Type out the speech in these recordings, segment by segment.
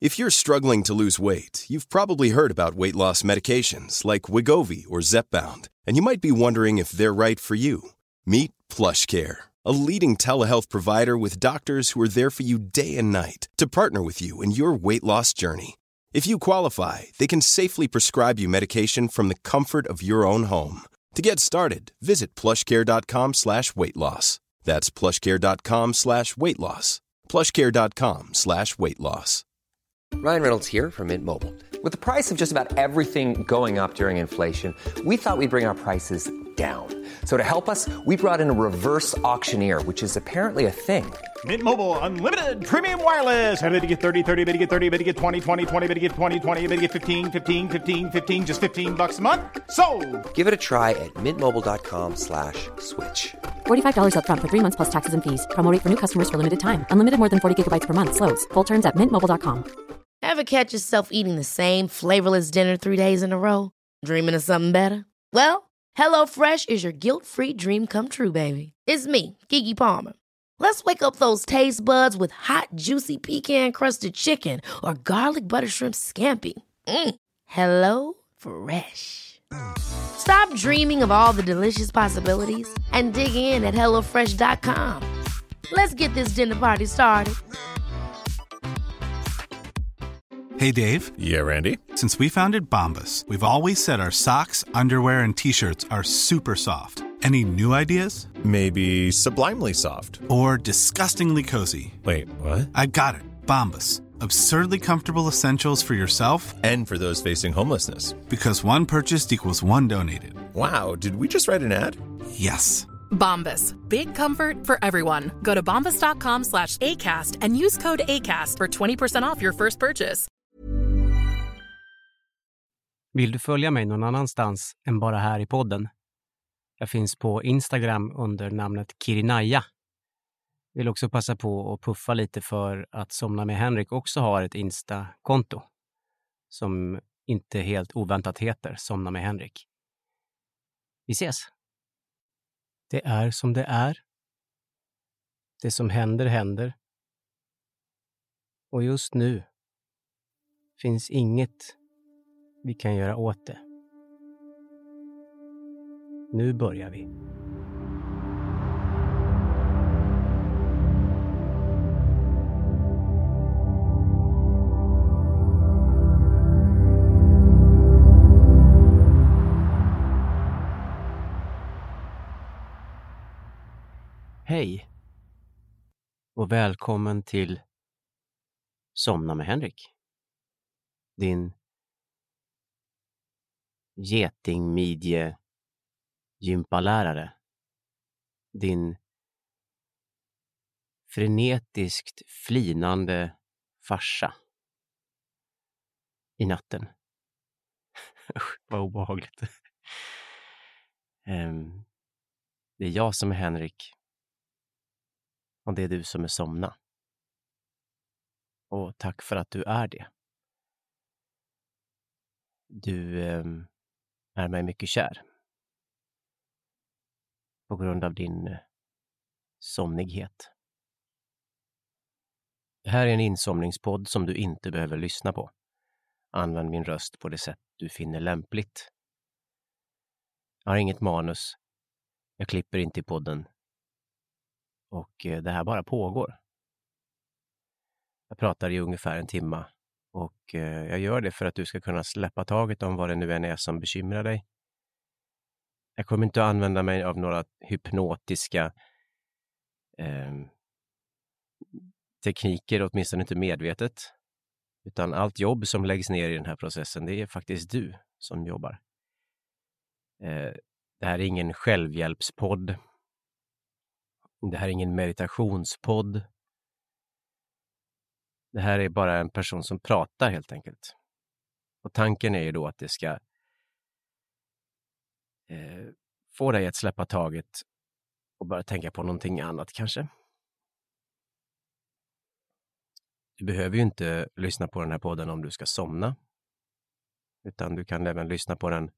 If you're struggling to lose weight, you've probably heard about weight loss medications like Wegovy or Zepbound, and you might be wondering if they're right for you. Meet PlushCare, a leading telehealth provider with doctors who are there for you day and night to partner with you in your weight loss journey. If you qualify, they can safely prescribe you medication from the comfort of your own home. To get started, visit plushcare.com/weightloss. That's plushcare.com/weightloss. plushcare.com/weightloss. Ryan Reynolds here from Mint Mobile. With the price of just about everything going up during inflation, we thought we'd bring our prices down. So to help us, we brought in a reverse auctioneer, which is apparently a thing. Mint Mobile Unlimited Premium Wireless. How to get 30, 30, bit to get 30, bit to get 20, 20, 20, bit to get 20, 20, bit to get 15, 15, 15, 15, just $15 a month? Sold! Give it a try at mintmobile.com/switch. $45 up front for 3 months plus taxes and fees. Promo rate for new customers for limited time. Unlimited more than 40 gigabytes per month. Slows full terms at mintmobile.com. Ever catch yourself eating the same flavorless dinner 3 days in a row? Dreaming of something better? Well, HelloFresh is your guilt-free dream come true, baby. It's me, Keke Palmer. Let's wake up those taste buds with hot, juicy pecan-crusted chicken or garlic butter shrimp scampi. Hello Fresh. Stop dreaming of all the delicious possibilities and dig in at HelloFresh.com. Let's get this dinner party started. Hey, Dave. Yeah, Randy. Since we founded Bombas, we've always said our socks, underwear, and T-shirts are super soft. Any new ideas? Maybe sublimely soft. Or disgustingly cozy. Wait, what? I got it. Bombas. Absurdly comfortable essentials for yourself and for those facing homelessness. Because one purchased equals one donated. Wow, did we just write an ad? Yes. Bombas. Big comfort for everyone. Go to bombas.com/ACAST and use code ACAST for 20% off your first purchase. Vill du följa mig någon annanstans än bara här i podden? Jag finns på Instagram under namnet Kirinaya. Vill också passa på att puffa lite för att Somna med Henrik också har ett Insta-konto som inte helt oväntat heter Somna med Henrik. Vi ses! Det är som det är. Det som händer händer. Och just nu finns inget vi kan göra åt det. Nu börjar vi. Hej och välkommen till Somna med Henrik. Din getingmidje gympalärare. Din frenetiskt flinande farsa i natten. Vad obehagligt. Det är jag som är Henrik. Och det är du som är Somna. Och tack för att du är det. Du är mig mycket kär. På grund av din somnighet. Det här är en insomningspodd som du inte behöver lyssna på. Använd min röst på det sätt du finner lämpligt. Jag har inget manus. Jag klipper inte i podden. Och det här bara pågår. Jag pratar i ungefär en timme. Och jag gör det för att du ska kunna släppa taget om vad det nu än är som bekymrar dig. Jag kommer inte att använda mig av några hypnotiska tekniker, åtminstone inte medvetet. Utan allt jobb som läggs ner i den här processen, det är faktiskt du som jobbar. Det här är ingen självhjälpspodd. Det här är ingen meditationspodd. Det här är bara en person som pratar helt enkelt. Och tanken är ju då att det ska få dig att släppa taget och bara tänka på någonting annat kanske. Du behöver ju inte lyssna på den här podden om du ska somna. Utan du kan även lyssna på den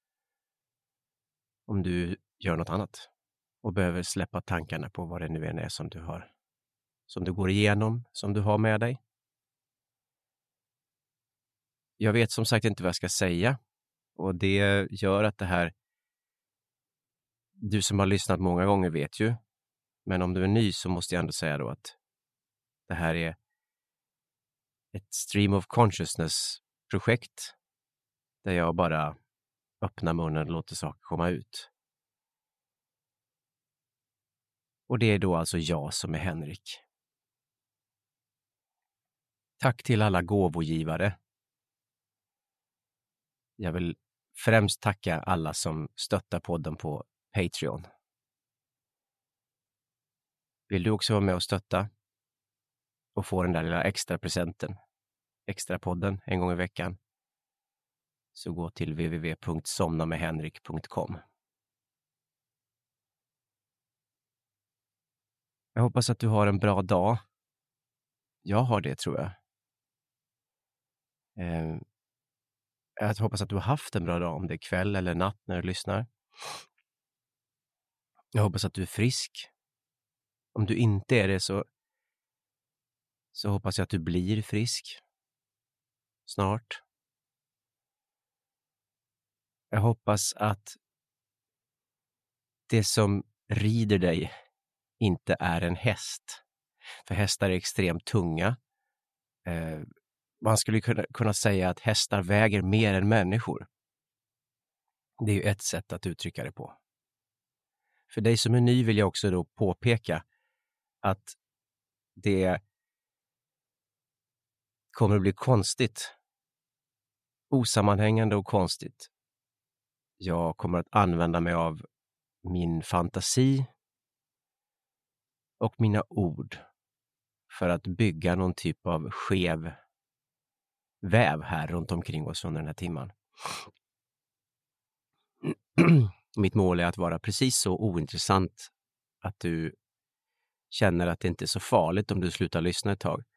om du gör något annat. Och behöver släppa tankarna på vad det nu än är som du har. Som du går igenom, som du har med dig. jag vet som sagt inte vad jag ska säga. Och det gör att det här, du som har lyssnat många gånger vet ju. Men om du är ny så måste jag ändå säga då att det här är ett stream of consciousness-projekt. Där jag bara öppnar munnen och låter saker komma ut. Och det är då alltså jag som är Henrik. Tack till alla gåvogivare. Jag vill främst tacka alla som stöttar podden på Patreon. Vill du också vara med och stötta och få den där lilla extra presenten, extra podden en gång i veckan, så gå till www.somnamedhenrik.com. Jag hoppas att du har en bra dag. Jag har det, tror jag. Jag hoppas att du har haft en bra dag, om det är kväll eller natt när du lyssnar. Jag hoppas att du är frisk. Om du inte är det så hoppas jag att du blir frisk snart. Jag hoppas att det som rider dig inte är en häst. För hästar är extremt tunga. Man skulle kunna säga att hästar väger mer än människor. Det är ju ett sätt att uttrycka det på. För dig som är ny vill jag också då påpeka att det kommer att bli konstigt. Osammanhängande och konstigt. Jag kommer att använda mig av min fantasi och mina ord för att bygga någon typ av skev väv här runt omkring oss under den här timman. Mitt mål är att vara precis så ointressant att du känner att det inte är så farligt om du slutar lyssna ett tag.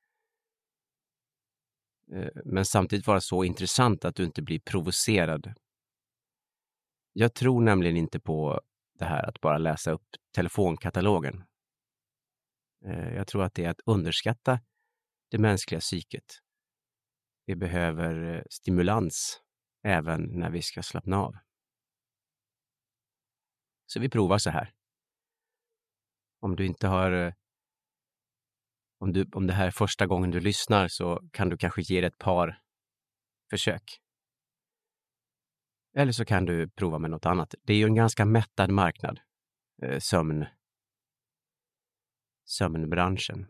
Men samtidigt vara så intressant att du inte blir provocerad. Jag tror nämligen inte på det här att bara läsa upp telefonkatalogen. Jag tror att det är att underskatta det mänskliga psyket. Vi behöver stimulans även när vi ska slappna av. Så vi provar så här. Om du inte har... Om det här är första gången du lyssnar så kan du kanske ge det ett par försök. Eller så kan du prova med något annat. Det är ju en ganska mättad marknad. Sömnbranschen.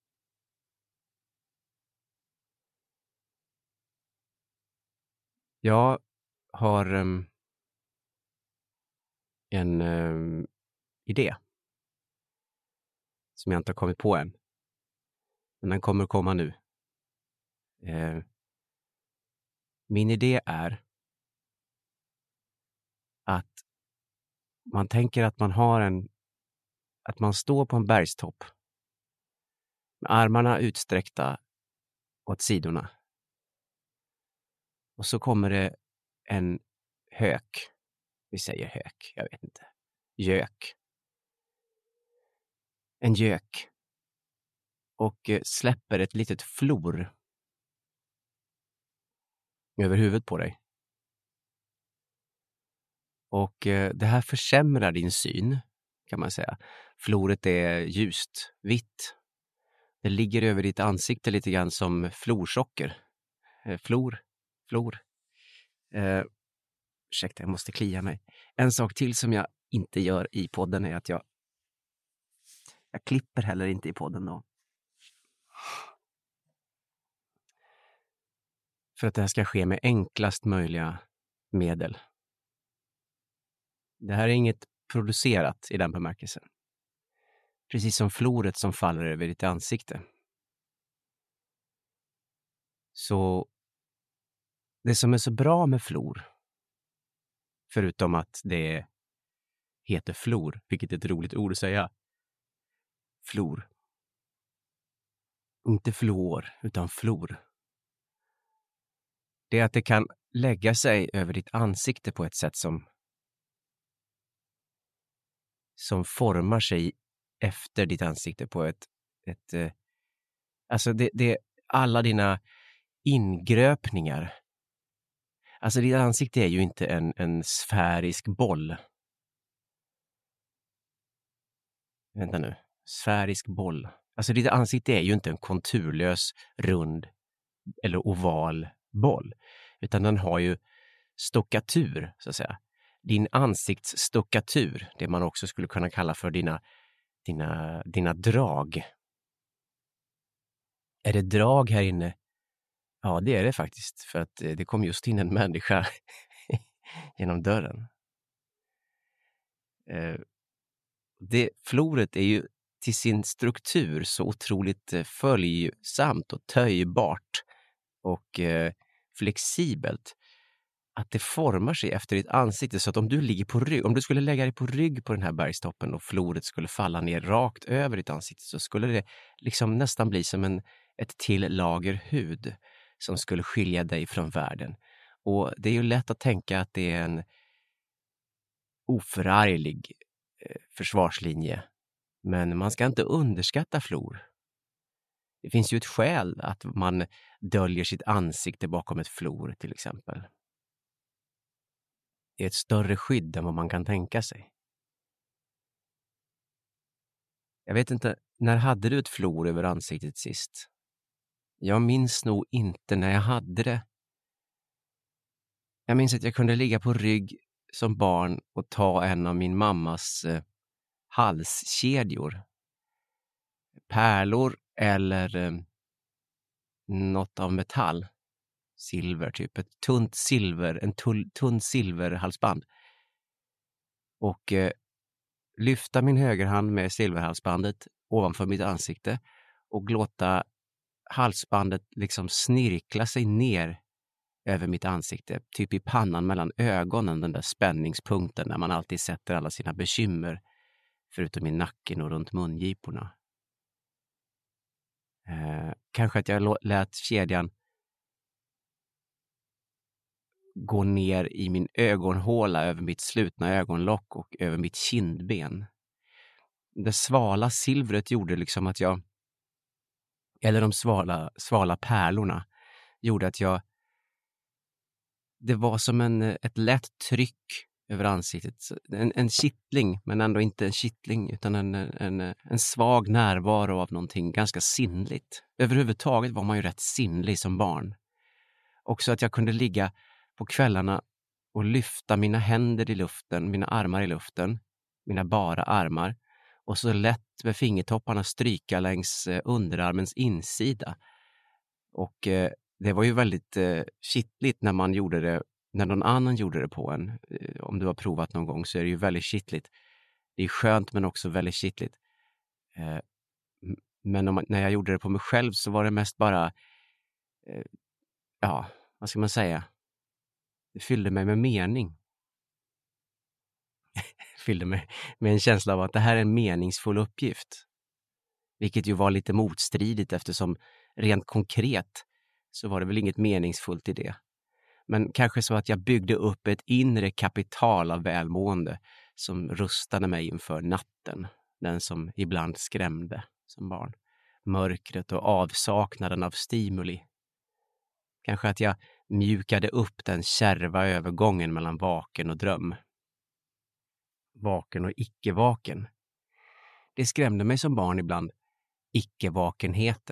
Jag har en idé som jag inte har kommit på än. Men den kommer komma nu. Min idé är att man tänker att att man står på en bergstopp med armarna utsträckta åt sidorna. Och så kommer det en hök. Vi säger hök, jag vet inte. Gök. En gök. Och släpper ett litet flor över huvudet på dig. Och det här försämrar din syn, kan man säga. Floret är ljust, vitt. Det ligger över ditt ansikte lite grann som florsocker. Flor. Ursäkta, jag måste klia mig. En sak till som jag inte gör i podden är att jag klipper heller inte i podden då. För att det här ska ske med enklast möjliga medel. Det här är inget producerat i den bemärkelsen. Precis som floret som faller över ditt ansikte. Så det som är så bra med flor, förutom att det heter flor, vilket är ett roligt ord att säga. Flor. Inte fluor, utan flor. Det är att det kan lägga sig över ditt ansikte på ett sätt som formar sig efter ditt ansikte på ett alltså det alla dina ingröpningar Alltså ditt ansikte är ju inte en sfärisk boll. Vänta nu. Sfärisk boll. Alltså ditt ansikte är ju inte en konturlös, rund eller oval boll. Utan den har ju stockatur, så att säga. Din ansiktsstockatur, det man också skulle kunna kalla för dina drag. Är det drag här inne? Ja, det är det faktiskt. För att det kom just in en människa genom dörren. Floret är ju till sin struktur så otroligt följsamt och töjbart och flexibelt att det formar sig efter ditt ansikte, så att om du ligger på rygg, om du skulle lägga dig på rygg på den här bergstoppen och floret skulle falla ner rakt över ditt ansikte, så skulle det liksom nästan bli som ett till lager hud som skulle skilja dig från världen. Och det är ju lätt att tänka att det är en oförarglig försvarslinje, men man ska inte underskatta flor. Det finns ju ett skäl att man döljer sitt ansikte bakom ett flor till exempel. Det är ett större skydd än vad man kan tänka sig. Jag vet inte, när hade du ett flor över ansiktet sist? Jag minns nog inte när jag hade det. Jag minns att jag kunde ligga på rygg som barn och ta en av min mammas halskedjor. Pärlor eller något av metall. Silver, typ ett tunt silver, tunn silverhalsband. Och lyfta min högerhand med silverhalsbandet ovanför mitt ansikte och låta halsbandet liksom snirkla sig ner över mitt ansikte, typ i pannan mellan ögonen, den där spänningspunkten där man alltid sätter alla sina bekymmer, förutom i nacken och runt mungiporna. Kanske att jag lät kedjan gå ner i min ögonhåla över mitt slutna ögonlock och över mitt kindben. Det svala silvret gjorde liksom att de svala pärlorna gjorde att det var som ett lätt tryck över ansiktet. En kittling, men ändå inte en kittling, utan en svag närvaro av någonting ganska sinnligt. Överhuvudtaget var man ju rätt sinnlig som barn. Också att jag kunde ligga på kvällarna och lyfta mina händer i luften, mina armar i luften, mina bara armar, och så lätt med fingertopparna stryka längs underarmens insida. Och det var ju väldigt kittligt när man gjorde det, när någon annan gjorde det på en. Om du har provat någon gång så är det ju väldigt kittligt. Det är skönt men också väldigt kittligt. Men när jag gjorde det på mig själv så var det mest bara, vad ska man säga? Det fyllde mig med mening. Fyllde mig med en känsla av att det här är en meningsfull uppgift. Vilket ju var lite motstridigt, eftersom rent konkret så var det väl inget meningsfullt i det. Men kanske så att jag byggde upp ett inre kapital av välmående som rustade mig inför natten. Den som ibland skrämde som barn. Mörkret och avsaknaden av stimuli. Kanske att jag mjukade upp den kärva övergången mellan vaken och dröm. Vaken och icke-vaken. Det skrämde mig som barn ibland, icke-vakenheten.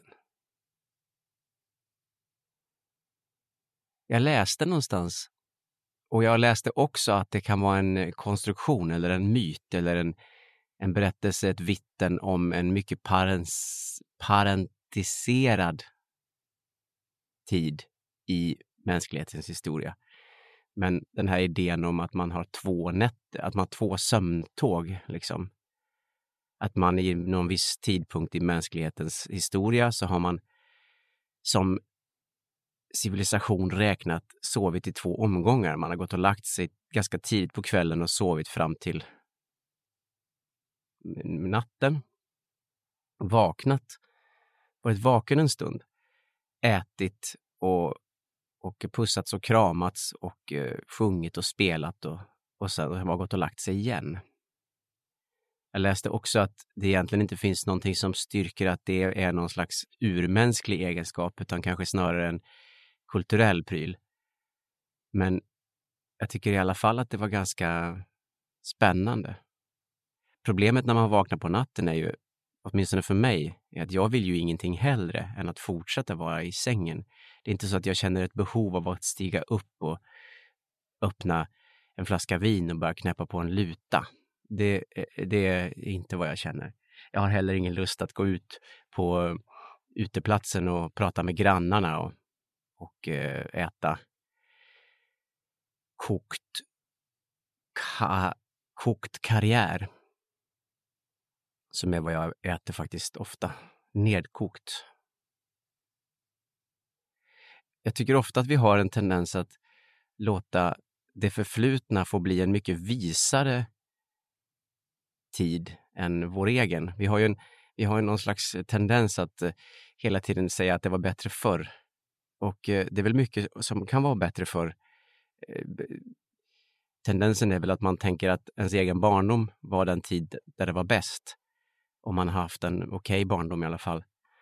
Jag läste någonstans, och jag läste också att det kan vara en konstruktion eller en myt eller en berättelse, ett vittnen om en mycket parentiserad tid i mänsklighetens historia. Men den här idén om att man har två nätter, att man har två sömntåg liksom. Att man i någon viss tidpunkt i mänsklighetens historia så har man som civilisation räknat sovit i 2 omgångar. Man har gått och lagt sig ganska tidigt på kvällen och sovit fram till natten. Vaknat. Varit vaken en stund. Ätit och pussats och kramats och sjungit och spelat och sen har man gått och lagt sig igen. Jag läste också att det egentligen inte finns någonting som styrker att det är någon slags urmänsklig egenskap, utan kanske snarare en kulturell pryl. Men jag tycker i alla fall att det var ganska spännande. Problemet när man vaknar på natten är ju, åtminstone för mig, är att jag vill ju ingenting hellre än att fortsätta vara i sängen. Det är inte så att jag känner ett behov av att stiga upp och öppna en flaska vin och börja knäppa på en luta. Det är inte vad jag känner. Jag har heller ingen lust att gå ut på uteplatsen och prata med grannarna och äta kokt karriär. Som är vad jag äter faktiskt ofta. Nedkokt. Jag tycker ofta att vi har en tendens att låta det förflutna få bli en mycket visare tid än vår egen. Vi har ju någon slags tendens att hela tiden säga att det var bättre förr. Och det är väl mycket som kan vara bättre förr. Tendensen är väl att man tänker att ens egen barndom var den tid där det var bäst. Om man har haft en okej barndom i alla fall.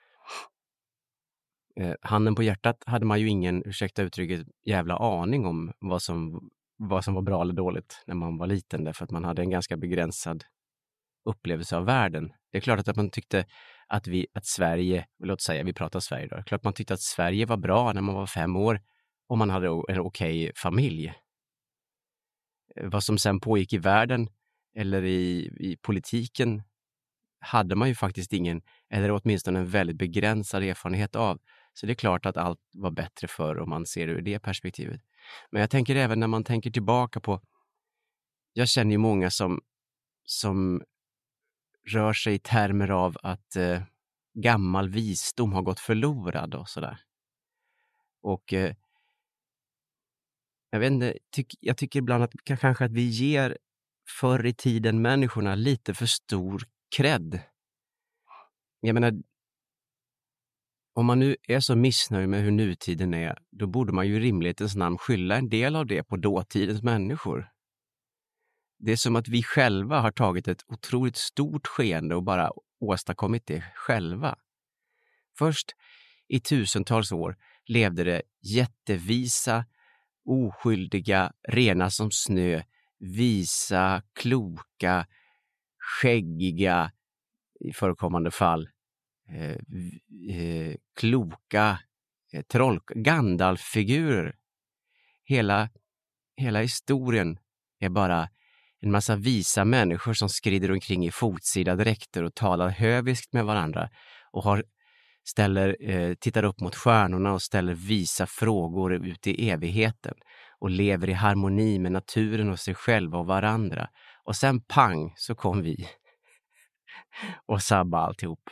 Handen på hjärtat hade man ju ingen, ursäkta uttrycket, jävla aning om vad som var bra eller dåligt när man var liten. Därför att man hade en ganska begränsad upplevelse av världen. Det är klart att man tyckte att Sverige, låt säga vi pratar Sverige då. Det är klart att man tyckte att Sverige var bra när man var 5 år och man hade en okej familj. Vad som sen pågick i världen eller i politiken hade man ju faktiskt ingen, eller åtminstone en väldigt begränsad erfarenhet av. Så det är klart att allt var bättre förr om man ser det ur det perspektivet. Men jag tänker även när man tänker tillbaka på, jag känner ju många som rör sig i termer av att gammal visdom har gått förlorad och sådär. Och jag vet inte, jag tycker ibland att kanske att vi ger förr i tiden människorna lite för stor cred. Jag menar, om man nu är så missnöjd med hur nutiden är, då borde man ju i rimlighetens namn skylla en del av det på dåtidens människor. Det är som att vi själva har tagit ett otroligt stort skeende och bara åstadkommit det själva. Först i tusentals år levde det jättevisa, oskyldiga, rena som snö, visa, kloka, skäggiga, i förekommande fall, kloka Gandalf-figurer. Hela historien är bara en massa visa människor som skrider omkring i fotsida dräkter och talar höviskt med varandra och tittar upp mot stjärnorna och ställer visa frågor ut i evigheten och lever i harmoni med naturen och sig själva och varandra. Och sen pang så kom vi och sabba alltihop.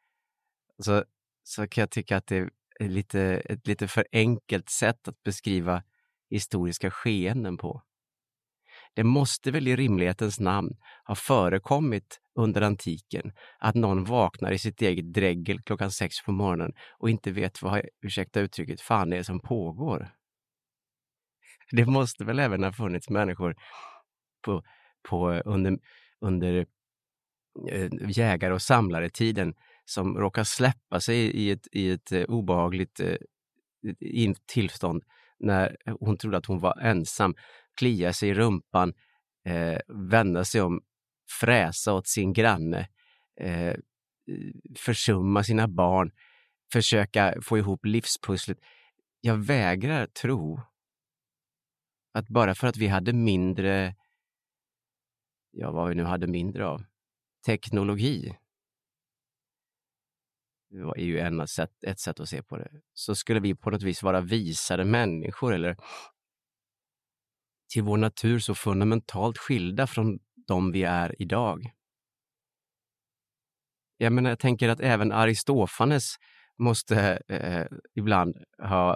Så kan jag tycka att det är ett lite för enkelt sätt att beskriva historiska skeenden på. Det måste väl i rimlighetens namn ha förekommit under antiken att någon vaknar i sitt eget dräggel klockan 6 på morgonen och inte vet vad, ursäkta uttrycket, fan det är som pågår. Det måste väl även ha funnits människor under jägare- och samlaretiden som råkar släppa sig i ett obehagligt tillstånd när hon trodde att hon var ensam, klia sig i rumpan, vända sig om, fräsa åt sin granne, försumma sina barn, försöka få ihop livspusslet. Jag vägrar tro att bara för att vi hade mindre, vad vi nu hade mindre av, teknologi, det är ju ett sätt att se på det, så skulle vi på något vis vara visare människor eller till vår natur så fundamentalt skilda från de vi är idag. Jag tänker att även Aristofanes måste ibland ha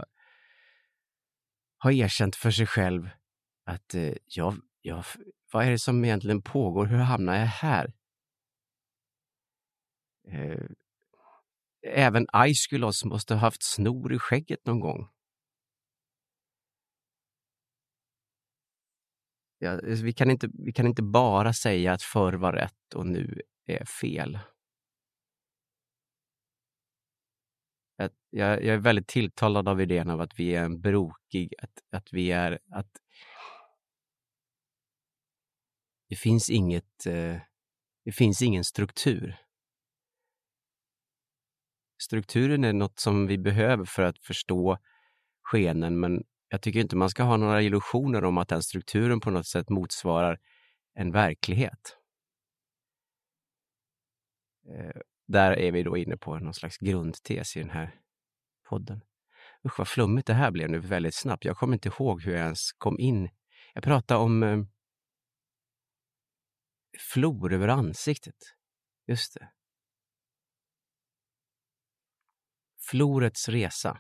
erkänt för sig själv att vad är det som egentligen pågår? Hur hamnar jag här? Även Aeschylus måste ha haft snor i skägget någon gång. Ja, vi kan inte bara säga att förr var rätt och nu är fel. Jag är väldigt tilltalad av idén av att vi är en brokig, att det finns ingen struktur. Strukturen är något som vi behöver för att förstå skenen, men jag tycker inte man ska ha några illusioner om att den strukturen på något sätt motsvarar en verklighet. Där är vi då inne på någon slags grundtes i den här podden. Usch vad flummigt det här blev nu väldigt snabbt. Jag kommer inte ihåg hur jag ens kom in. Jag pratade om flor över ansiktet. Just det. Florets resa.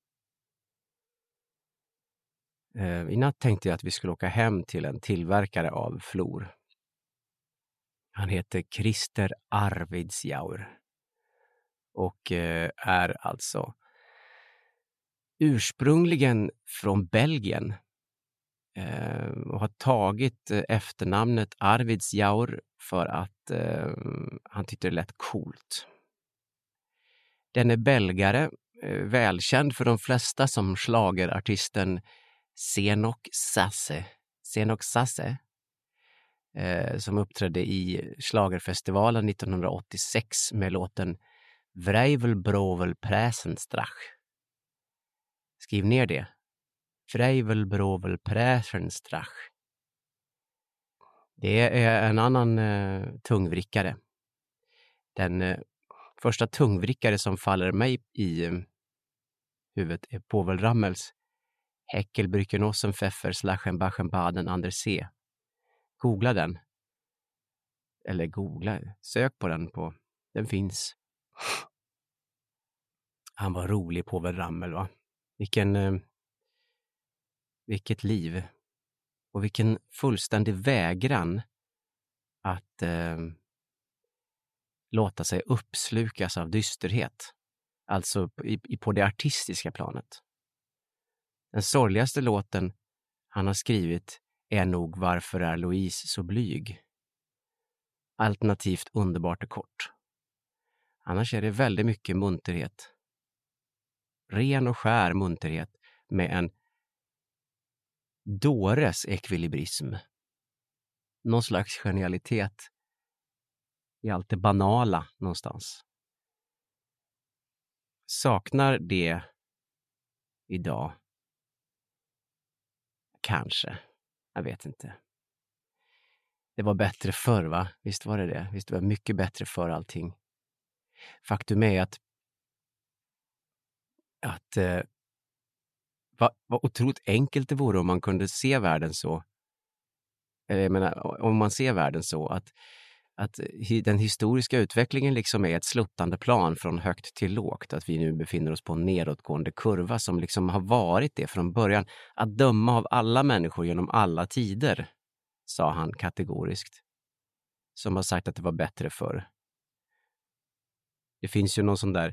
I natt tänkte jag att vi skulle åka hem till en tillverkare av flor. Han heter Christer Arvidsjaur och är alltså ursprungligen från Belgien och har tagit efternamnet Arvidsjaur för att han tyckte det lät coolt. Den är belgare, välkänd för de flesta som schlagerartisten Zenok Sasse som uppträdde i schlagerfestivalen 1986 med låten Vrijvelbrovel Präsenstrach. Skriv ner det. Vrijvelbrovel Präsenstrach. Det är en annan tungvrickare. Den första tungvrickare som faller mig i huvudet är Povel Ramels Heckelbrückenossen Pfeffer Slachenbachen Baden Ander See. Googla den. Eller googla. Sök på den. Den finns. Han var rolig, Povel Ramel, va? Vilket liv. Och vilken fullständig vägran att låta sig uppslukas av dysterhet. Alltså på det artistiska planet. Den sorgligaste låten han har skrivit är nog Varför är Louise så blyg? Alternativt Underbart och kort. Annars är det väldigt mycket munterhet. Ren och skär munterhet med en dåres ekvilibrism. Någon slags genialitet i allt det banala någonstans. Saknar det idag? Kanske. Jag vet inte. Det var bättre förr, va? Visst var det? Visst var det mycket bättre för allting. Faktum är att vad otroligt enkelt det vore om man kunde se världen så. Jag menar, om man ser världen så att den historiska utvecklingen liksom är ett sluttande plan från högt till lågt. Att vi nu befinner oss på en nedåtgående kurva som liksom har varit det från början. Att döma av alla människor genom alla tider, sa han kategoriskt. Som har sagt att det var bättre förr. Det finns ju någon sån där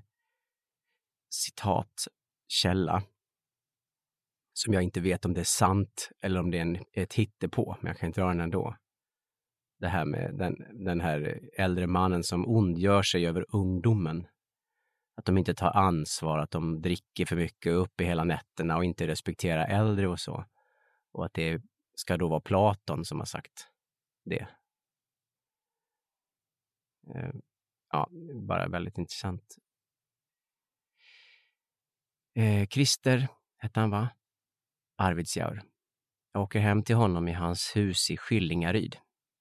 citatkälla som jag inte vet om det är sant eller om det är ett hittepå, men jag kan inte dra den ändå. Det här med den här äldre mannen som ondgör sig över ungdomen. Att de inte tar ansvar, att de dricker för mycket upp i hela nätterna och inte respekterar äldre och så. Och att det ska då vara Platon som har sagt det. Ja, bara väldigt intressant. Christer hette han, va? Arvidsjaur. Jag åker hem till honom i hans hus i Skillingaryd.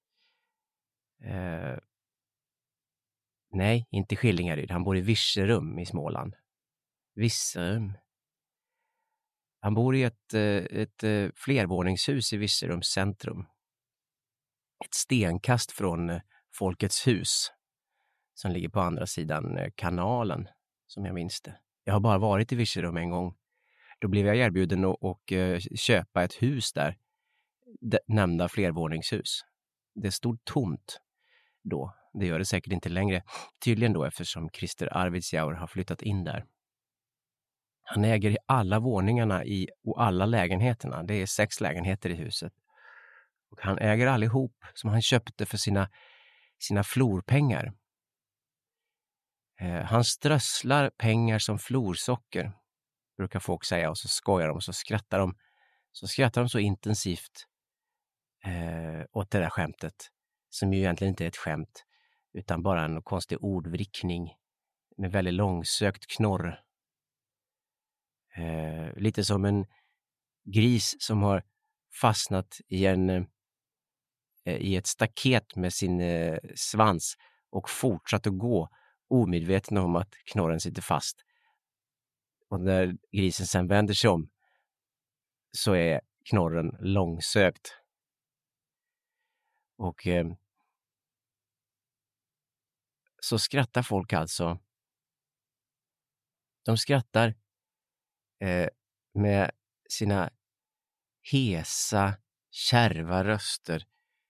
Nej, inte Skillingaryd. Han bor i Virserum i Småland. Virserum. Han bor i ett flervåningshus i Virserums centrum. Ett stenkast från Folkets hus som ligger på andra sidan kanalen, som jag minns det. Jag har bara varit i Virserum en gång. Då blev jag erbjuden att köpa ett hus där, nämnda flervåningshus. Det stod tomt då. Det gör det säkert inte längre. Tydligen då, eftersom Christer Arvidsjaur har flyttat in där. Han äger alla våningarna och alla lägenheterna. Det är 6 lägenheter i huset. Och han äger allihop som han köpte för sina florpengar. Han strösslar pengar som florsocker, brukar folk säga, och så skojar de och så skrattar de. Så skrattar de så intensivt åt det där skämtet, som ju egentligen inte är ett skämt utan bara en konstig ordvrickning med väldigt långsökt knorr. Lite som en gris som har fastnat i ett staket med sin svans och fortsatt att gå, omedveten om att knorren sitter fast. Och när grisen sen vänder sig om så är knorren långsökt. Och så skrattar folk alltså. De skrattar med sina hesa, kärva röster.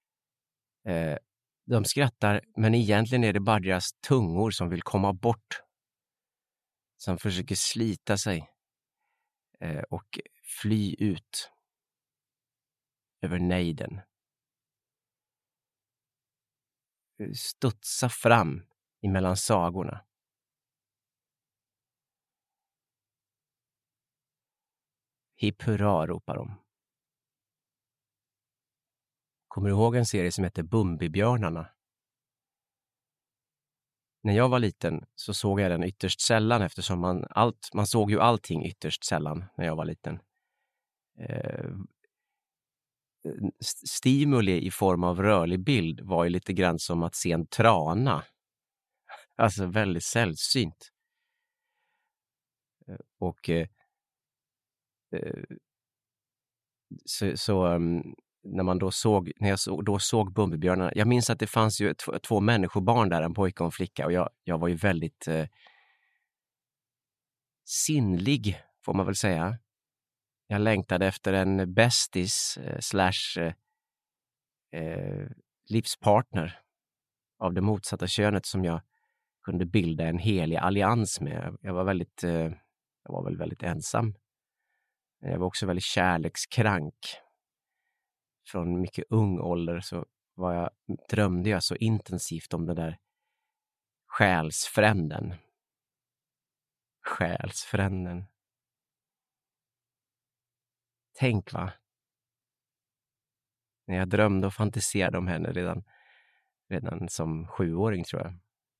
De skrattar, men egentligen är det bara deras tungor som vill komma bort. Som försöker slita sig och fly ut över nejden. Studsa fram emellan sagorna. Hipp hurra, ropar de. Kommer du ihåg en serie som heter Bumbibjörnarna? När jag var liten så såg jag den ytterst sällan, eftersom man såg ju allting ytterst sällan när jag var liten. Stimuli i form av rörlig bild var ju lite grann som att se en trana. Alltså väldigt sällsynt. Och när jag såg Bumbibjörnarna, jag minns att det fanns ju två människobarn där, en pojke och en flicka, och jag var ju väldigt sinnlig, får man väl säga. Jag längtade efter en bästis livspartner av det motsatta könet som jag kunde bilda en helig allians med. Jag var väl väldigt ensam. Jag var också väldigt kärlekskrank. Från mycket ung ålder så drömde jag så intensivt om den där själsfränden. Själsfränden. Tänk, va? När jag drömde och fantiserade om henne redan som 7-åring, tror jag.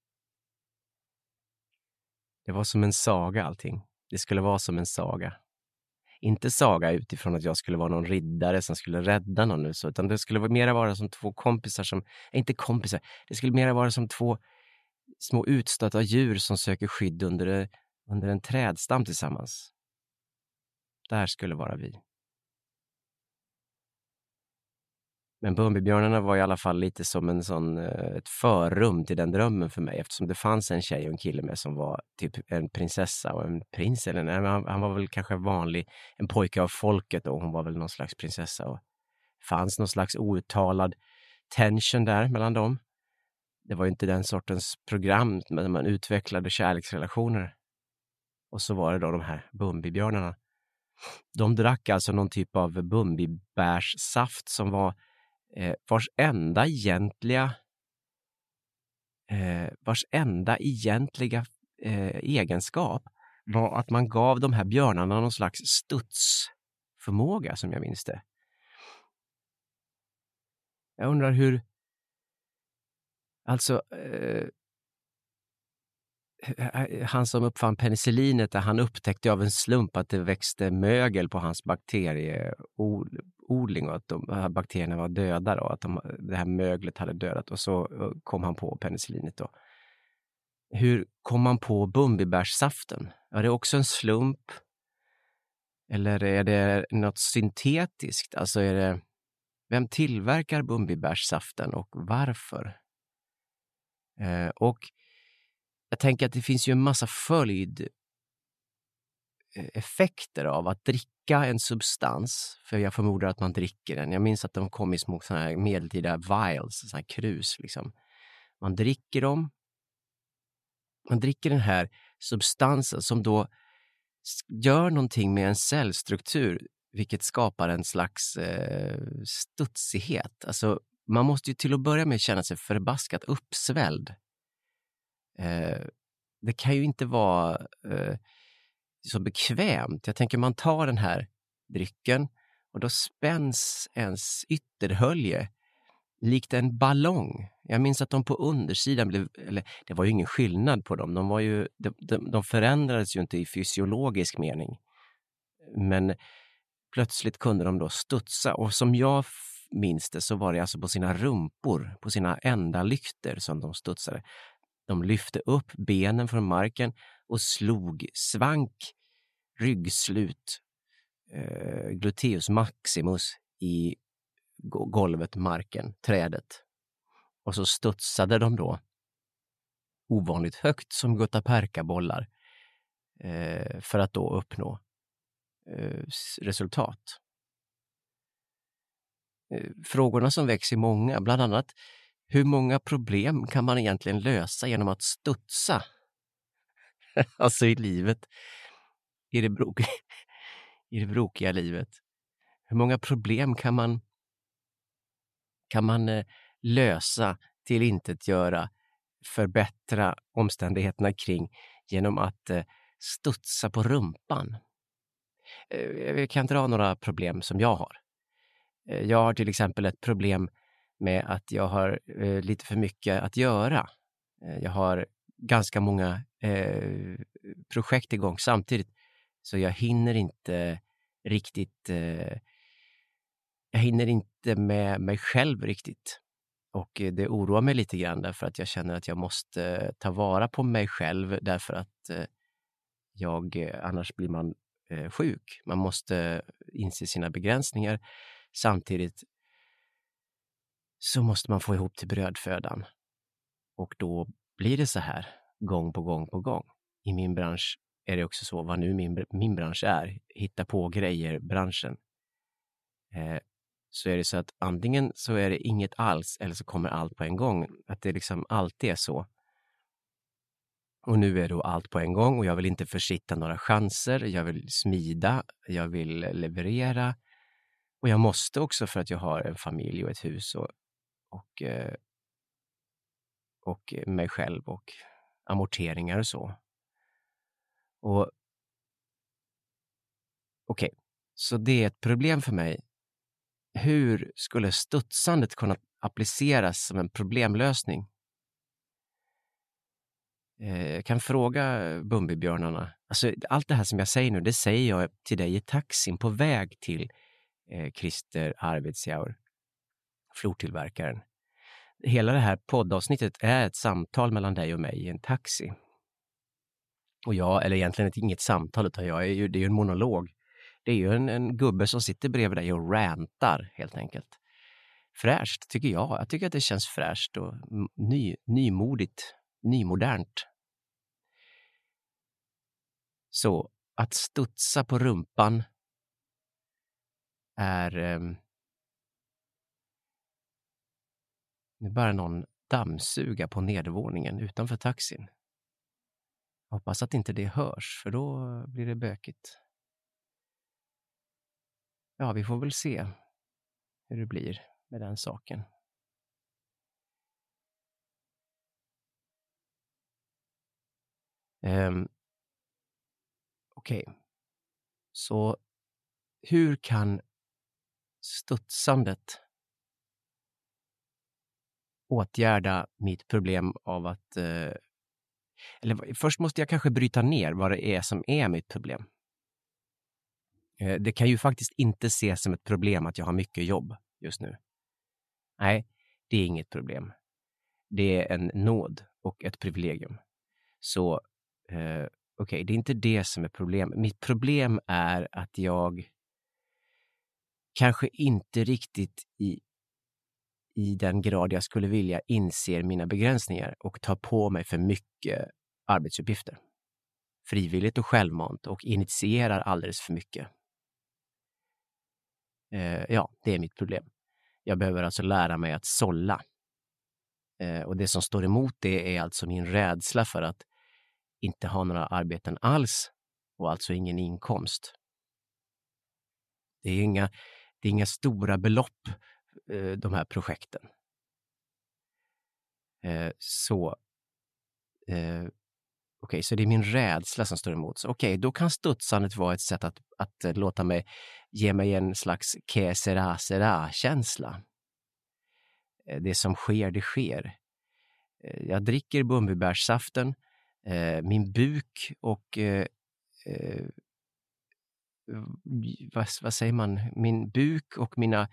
Det var som en saga allting. Det skulle vara som en saga. Inte saga utifrån att jag skulle vara någon riddare som skulle rädda någon nu, så, utan det skulle mera vara som två kompisar som, inte kompisar, det skulle mera vara som två små utstötta djur som söker skydd under en trädstam tillsammans. Där skulle vara vi. Men Bumbibjörnarna var i alla fall lite som ett förrum till den drömmen för mig, eftersom det fanns en tjej och en kille med som var typ en prinsessa och en prins, eller nej, han var väl kanske vanlig, en pojke av folket, och hon var väl någon slags prinsessa, och fanns någon slags outtalad tension där mellan dem. Det var ju inte den sortens program där man utvecklade kärleksrelationer. Och så var det då de här Bumbibjörnarna. De drack alltså någon typ av bumbibärssaft som var vars enda egentliga egenskap var att man gav de här björnarna någon slags studsförmåga, som jag minns det. Jag undrar hur, alltså han som uppfann penicillinet, där han upptäckte av en slump att det växte mögel på hans bakterieodling och att de här bakterierna var döda då, att det här möglet hade dödat, och så kom han på penicillinet då. Hur kom man på bumbibärssaften? Är det också en slump? Eller är det något syntetiskt? Alltså vem tillverkar bumbibärssaften och varför? Och jag tänker att det finns ju en massa följdeffekter av att dricka en substans, för jag förmodar att man dricker den. Jag minns att de kom i små såna här medeltida vials, såna här krus liksom. Man dricker dem. Man dricker den här substansen som då gör någonting med en cellstruktur, vilket skapar en slags studsighet. Alltså man måste ju till att börja med känna sig förbaskat uppsvälld. det kan ju inte vara så bekvämt. Jag tänker man tar den här drycken och då spänns ens ytterhölje likt en ballong. Jag minns att de på undersidan blev, eller det var ju ingen skillnad på dem. De förändrades ju inte i fysiologisk mening. Men plötsligt kunde de då studsa. Och som jag minns det så var det alltså på sina rumpor, på sina ändalykter som de studsade. De lyfte upp benen från marken och svank ryggslut, gluteus maximus i golvet, marken, trädet. Och så studsade de då ovanligt högt som guttaperkabollar för att då uppnå resultat. Frågorna som väcks är många, bland annat hur många problem kan man egentligen lösa genom att studsa? Alltså i livet, i det brokiga livet. Hur många problem kan man lösa, tillintetgöra, förbättra omständigheterna kring genom att studsa på rumpan? Jag kan dra några problem som jag har. Jag har till exempel ett problem med att jag har lite för mycket att göra. Jag har ganska många projekt igång samtidigt, så jag hinner inte riktigt med mig själv riktigt. Och det oroar mig lite grann därför att jag känner att jag måste ta vara på mig själv därför att annars blir man sjuk. Man måste inse sina begränsningar. Samtidigt så måste man få ihop till brödfödan. Och då blir det så här gång på gång på gång. I min bransch är det också så, vad nu min bransch är, hitta på grejer, branschen. Så är det så att antingen så är det inget alls eller så kommer allt på en gång. Att det liksom alltid är så. Och nu är då allt på en gång och jag vill inte försitta några chanser. Jag vill smida, jag vill leverera. Och jag måste också för att jag har en familj och ett hus och mig själv och amorteringar och så. Och okej, så det är ett problem för mig. Hur skulle studsandet kunna appliceras som en problemlösning? Jag kan fråga Bumbibjörnarna. Alltså, allt det här som jag säger nu, det säger jag till dig i taxin på väg till Christer Arvidsjaur, flortillverkaren. Hela det här poddavsnittet är ett samtal mellan dig och mig i en taxi. Och eller egentligen inget samtal, utan det är ju en monolog. Det är ju en gubbe som sitter bredvid dig och rantar helt enkelt. Fräscht tycker jag. Jag tycker att det känns fräscht och nymodigt, nymodernt. Så att studsa på rumpan är... Nu börjar någon dammsuga på nedervåningen utanför taxin. Jag hoppas att inte det hörs, för då blir det bökigt. Ja, vi får väl se hur det blir med den saken. Okej. Så hur kan studsandet åtgärda mitt problem av att... Eller först måste jag kanske bryta ner vad det är som är mitt problem. Det kan ju faktiskt inte ses som ett problem att jag har mycket jobb just nu. Nej, det är inget problem. Det är en nåd och ett privilegium. Så okej, det är inte det som är problemet. Mitt problem är att jag kanske inte riktigt i den grad jag skulle vilja inser mina begränsningar och tar på mig för mycket arbetsuppgifter. Frivilligt och självmant och initierar alldeles för mycket. Ja, det är mitt problem. Jag behöver alltså lära mig att sålla. Och det som står emot det är alltså min rädsla för att inte ha några arbeten alls och alltså ingen inkomst. Det är inga stora belopp, de här projekten. Okej, så det är min rädsla som står emot. Så okej, då kan studsandet vara ett sätt att låta mig ge mig en slags que sera-känsla. Det som sker, det sker. Jag dricker bumbibärssaften. Min buk och vad säger man? Min buk och mina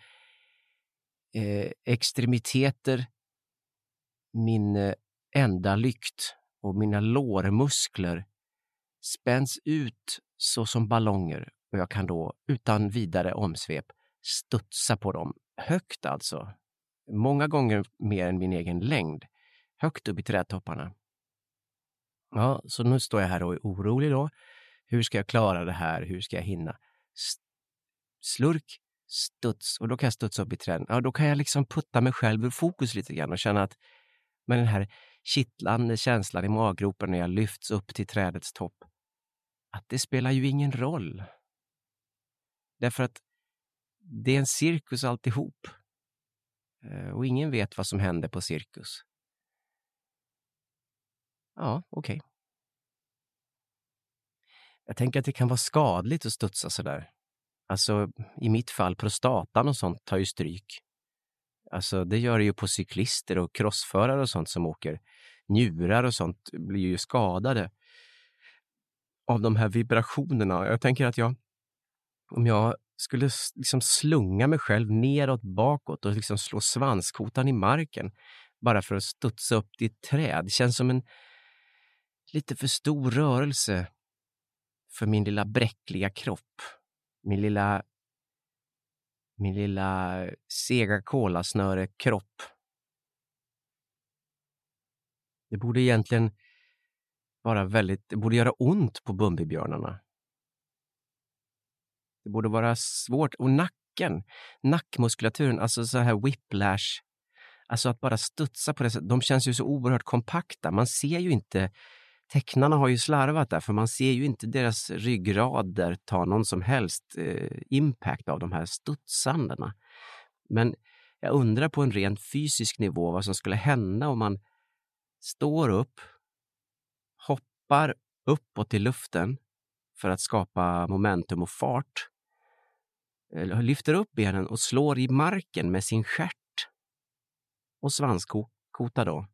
extremiteter, min enda lykt och mina lårmuskler spänns ut så som ballonger, och jag kan då utan vidare omsvep studsa på dem. Högt alltså. Många gånger mer än min egen längd. Högt upp i trädtopparna. Ja, så nu står jag här och är orolig då. Hur ska jag klara det här? Hur ska jag hinna? Slurk, studs. Och då kan jag studsa upp i träden. Ja, då kan jag liksom putta mig själv ur fokus lite grann och känna att med den här kittlande känslan i maggropen när jag lyfts upp till trädets topp, att det spelar ju ingen roll. Därför att det är en cirkus alltihop. Och ingen vet vad som händer på cirkus. Ja, okej. Jag tänker att det kan vara skadligt att studsa sådär. Alltså i mitt fall prostatan och sånt tar ju stryk. Alltså det gör det ju på cyklister och crossförare och sånt som åker. Njurar och sånt blir ju skadade av de här vibrationerna. Jag tänker att om jag skulle liksom slunga mig själv neråt bakåt och liksom slå svanskotan i marken bara för att studsa upp i ett träd. Det känns som en lite för stor rörelse för min lilla bräckliga kropp. Min lilla sega kolasnöre kropp. Det borde egentligen det borde göra ont på bumbibjörnarna. Det borde vara svårt. Och nackmuskulaturen, alltså så här whiplash. Alltså att bara studsa på det sättet. De känns ju så oerhört kompakta. Man ser ju inte, tecknarna har ju slarvat där, för man ser ju inte deras ryggrader ta någon som helst impact av de här studsandena. Men jag undrar på en rent fysisk nivå vad som skulle hända om man står upp, hoppar uppåt i luften för att skapa momentum och fart, lyfter upp benen och slår i marken med sin stjärt och svanskota då.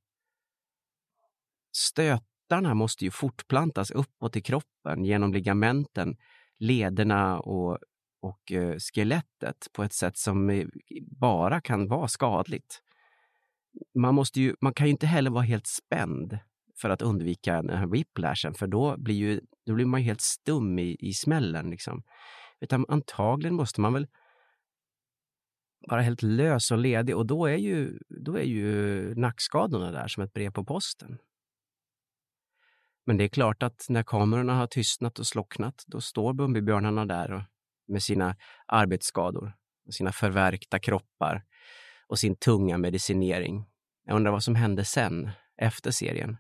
Stötarna måste ju fortplantas uppåt i kroppen genom ligamenten, lederna och skelettet på ett sätt som bara kan vara skadligt. Man kan ju inte heller vara helt spänd för att undvika den här whiplashen, för då blir man ju helt stum i smällen liksom. Utan antagligen måste man väl vara helt lös och ledig, och då är ju nackskadorna där som ett brev på posten. Men det är klart att när kamerorna har tystnat och slocknat, då står bumbibjörnarna där med sina arbetsskador och sina förvärkta kroppar och sin tunga medicinering. Jag undrar vad som hände sen, efter serien.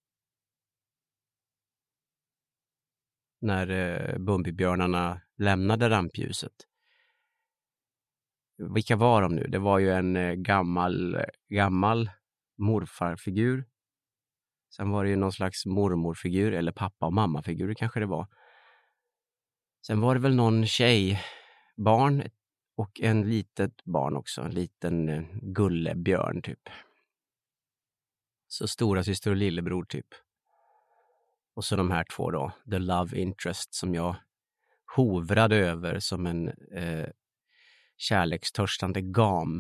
När bumbibjörnarna lämnade rampljuset. Vilka var de nu? Det var ju en gammal morfarfigur. Sen var det ju någon slags mormorfigur, eller pappa- och mammafigur kanske det var. Sen var det väl någon barn och en litet barn också. En liten gullebjörn typ. Så stora syster och lillebror typ. Och så de här två då. The Love Interest som jag hovrade över som en kärlekstörstande gam.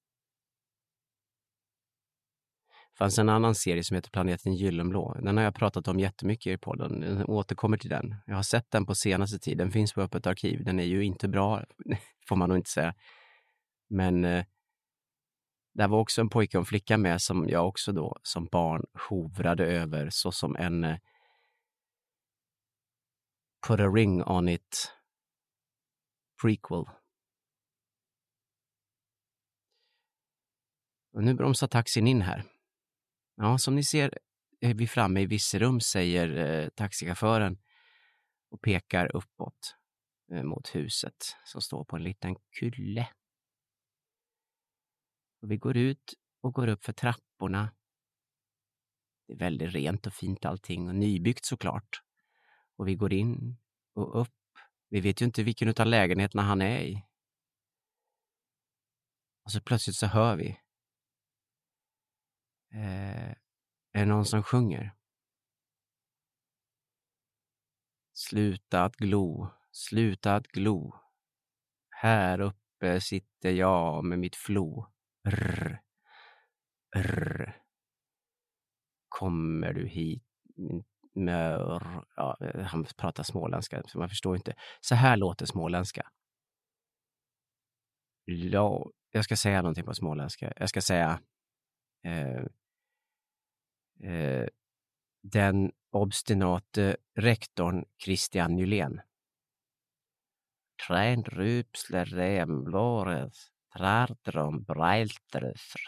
Det fanns en annan serie som heter Planeten Gyllenblå. Den har jag pratat om jättemycket i podden. Jag återkommer till den. Jag har sett den på senaste tid. Den finns på Öppet arkiv. Den är ju inte bra, får man nog inte säga. Men där var också en pojke och en flicka med som jag också då som barn hovrade över så som en put a ring on it prequel. Och nu bromsar taxin in här. Ja, som ni ser är vi framme i Virserum, säger taxichauffören och pekar uppåt mot huset som står på en liten kulle. Och vi går ut och går upp för trapporna. Det är väldigt rent och fint allting och nybyggt såklart. Och vi går in och upp. Vi vet ju inte vilken utav lägenheterna han är i. Och så plötsligt så hör vi. Är det någon som sjunger? Sluta att glo, sluta att glo. Här uppe sitter jag med mitt flo. Rr, rr. Kommer du hit? Ja, han pratar småländska, så man förstår inte. Så här låter småländska. Ja, jag ska säga någonting på småländska. Jag ska säga den obstinate rektorn Christian Nylén. Trän rupsler remlåret, trärdrom breiltröfr.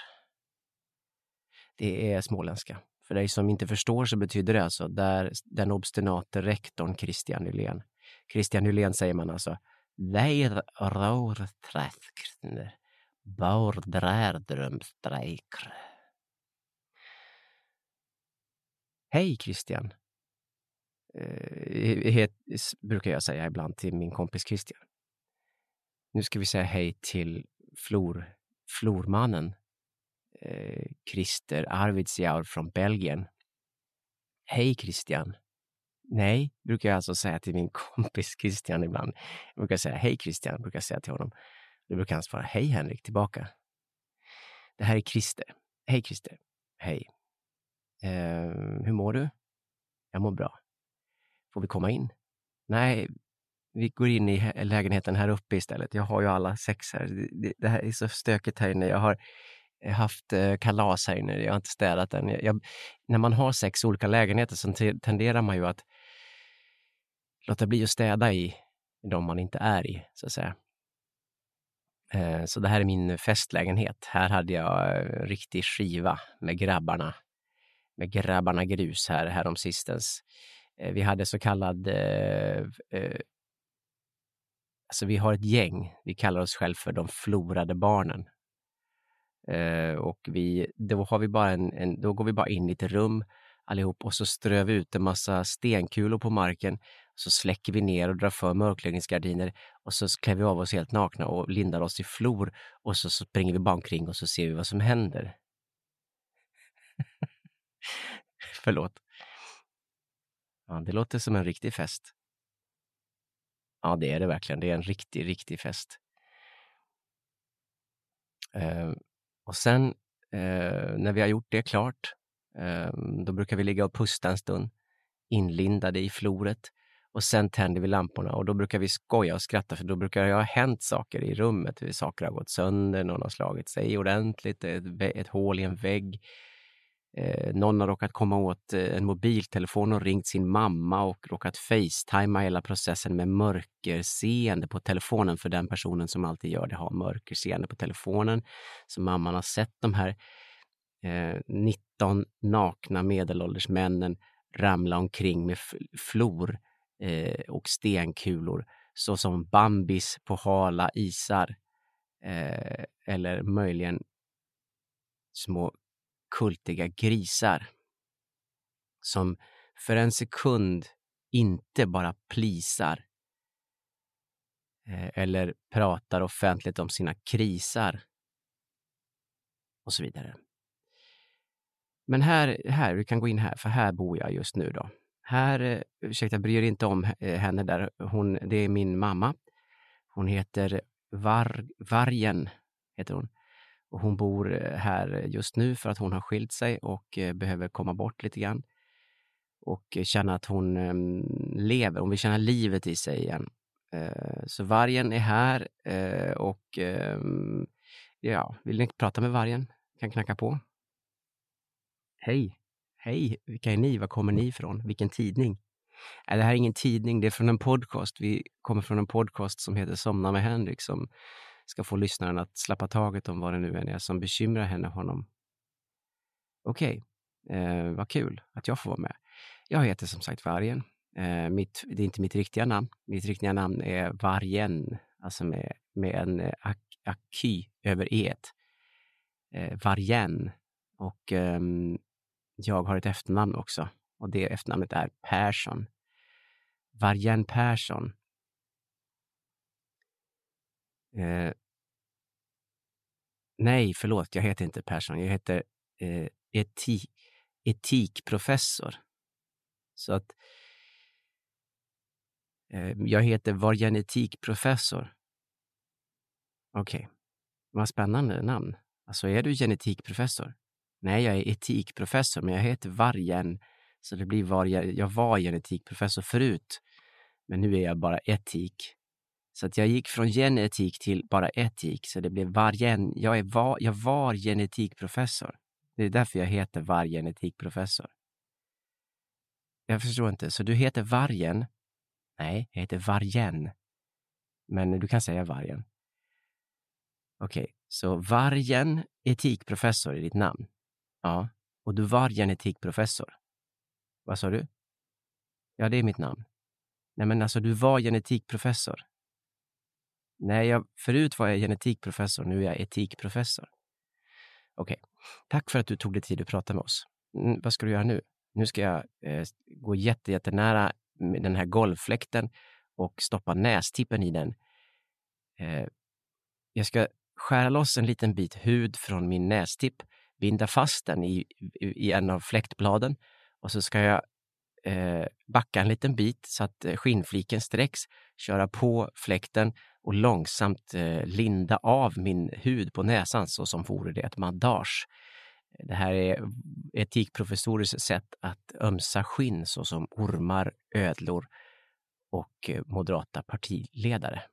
Det är småländska. För dig som inte förstår så betyder det alltså där den obstinate rektorn Christian Nylén. Christian Nylén säger man alltså Leir rår träskner, bor drärdrömstrejkr. Hej Christian. Brukar jag säga ibland till min kompis Christian. Nu ska vi säga hej till flormannen Christer Arvidsjaur från Belgien. Hej Christian. Nej, brukar jag alltså säga till min kompis Christian ibland. Jag brukar säga hej Christian, brukar jag säga till honom. Då brukar han svara hej Henrik tillbaka. Det här är Christer. Hej Christer. Hej. Hur mår du? Jag mår bra. Får vi komma in? Nej, vi går in i lägenheten här uppe istället. Jag har ju alla 6 här. Det här är så stökigt här inne. Jag har haft kalas här inne. Jag har inte städat den. När man har 6 olika lägenheter så tenderar man ju att låta bli att städa i de man inte är i, så att säga. Så det här är min festlägenhet. Här hade jag riktig skiva med grabbarna. Med grabbarna grus här om sistens. Vi hade så kallad alltså vi har ett gäng. Vi kallar oss själv för de förlorade barnen. Och då har vi bara då går vi bara in i ett rum allihop och så ströv vi ut en massa stenkulor på marken. Så släcker vi ner och drar för mörkläggningsgardiner och så klär vi av oss helt nakna och lindar oss i flor och så springer vi bara omkring och så ser vi vad som händer. Förlåt. Ja, det låter som en riktig fest. Ja, det är det verkligen. Det är en riktig fest. Och sen när vi har gjort det klart då brukar vi ligga och pusta en stund inlindade i floret och sen tänder vi lamporna och då brukar vi skoja och skratta för då brukar det ha hänt saker i rummet. Saker har gått sönder, någon har slagit sig ordentligt, ett hål i en vägg. Någon har råkat komma åt en mobiltelefon och ringt sin mamma och råkat facetima hela processen med mörkerseende på telefonen, för den personen som alltid gör det har mörkerseende på telefonen. Så mamman har sett de här 19 nakna medelålders männen ramla omkring med flor och stenkulor så som Bambis på hala isar eller möjligen små kultiga grisar som för en sekund inte bara plisar eller pratar offentligt om sina krisar och så vidare. Men här, vi kan gå in här, för här bor jag just nu då. Här, ursäkta, bryr inte om henne där. Det är min mamma. Hon heter Vargen, heter hon. Och hon bor här just nu för att hon har skilt sig och behöver komma bort lite grann. Och känna att hon lever, hon vill känna livet i sig igen. Så Vargen är här och ja, vill ni prata med Vargen? Kan knacka på. Hej, vilka är ni? Var kommer ni ifrån? Vilken tidning? Det här är ingen tidning, det är från en podcast. Vi kommer från en podcast som heter Somna med Henrik som ska få lyssnaren att slappa taget om vad det nu är som bekymrar honom. Okej, vad kul att jag får vara med. Jag heter som sagt Vargen. Det är inte mitt riktiga namn. Mitt riktiga namn är Vargen, alltså med en aky över et. Vargen. Och jag har ett efternamn också. Och det efternamnet är Persson. Vargen Persson. Nej, förlåt. Jag heter inte Persson. Jag heter etikprofessor. Så att jag heter Vargen etikprofessor. Okej. Vad spännande namn. Alltså, är du genetikprofessor? Nej, jag är etikprofessor, men jag heter Vargen. Så det blir Vargen. Jag var genetikprofessor förut. Men nu är jag bara etik. Så att jag gick från genetik till bara etik. Så det blev Vargen. Jag var genetikprofessor. Det är därför jag heter Vargen etikprofessor. Jag förstår inte. Så du heter Vargen? Nej, jag heter Vargen. Men du kan säga Vargen. Okej, så Vargen etikprofessor är ditt namn. Ja, och du var genetikprofessor. Vad sa du? Ja, det är mitt namn. Nej, men alltså du var genetikprofessor. Nej, förut var jag genetikprofessor, nu är jag etikprofessor. Okej, tack för att du tog dig tid att prata med oss. Vad ska du göra nu? Nu ska jag gå jättenära med den här golvfläkten och stoppa nästippen i den. Jag ska skära loss en liten bit hud från min nästipp, binda fast den i en av fläktbladen och så ska jag backa en liten bit så att skinnfliken sträcks, köra på fläkten och långsamt linda av min hud på näsan så som vore det ett bandage. Det här är etikprofessorers sätt att ömsa skinn så som ormar, ödlor och moderata partiledare.